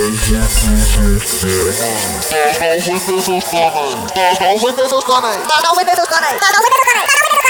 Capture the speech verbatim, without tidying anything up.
Start off with this is funny. Start off with this is funny. Start off with this is funny. Start off with this is funny.